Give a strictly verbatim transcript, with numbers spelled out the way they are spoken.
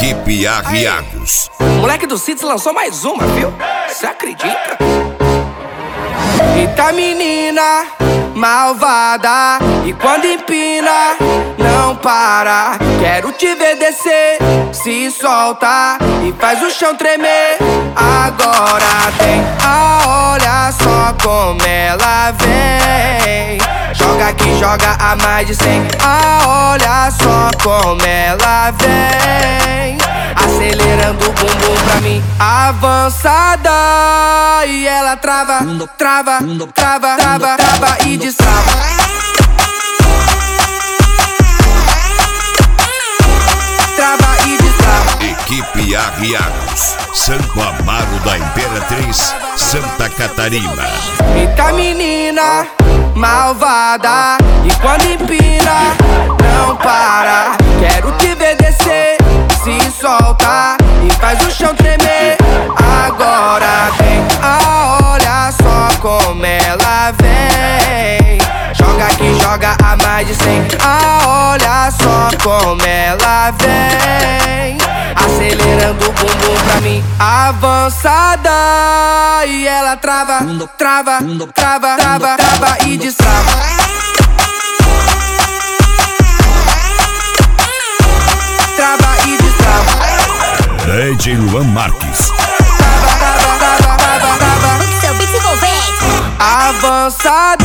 Equipe Arriados. Moleque do Cits lançou mais uma, viu? Cê acredita? Eita menina malvada, e quando empina não para. Quero te ver descer, se solta e faz o chão tremer. Agora tem, ah, olha só como ela vem. Joga aqui, joga a mais de cem. Ah, olha só como ela vem. Acelerando o bumbum pra mim, avançada. E ela trava, trava, trava, trava, trava e destrava. Trava e destrava. Equipe Arriados, Santo Amaro da Imperatriz, Santa Catarina. Eita menina malvada, e quando empina não para. Quero te ver descer, se solta e faz o chão tremer. Agora vem, ah, olha só como ela vem. Joga aqui, joga a mais de cem. Ah, olha só como ela vem. Acelerando o bumbum pra mim, avançada. E ela trava, trava, trava, trava, trava e destrava. Trava e destrava. D J Luan Marques. Trava, trava, trava, trava, trava. Seu beat envolvente. Avançada.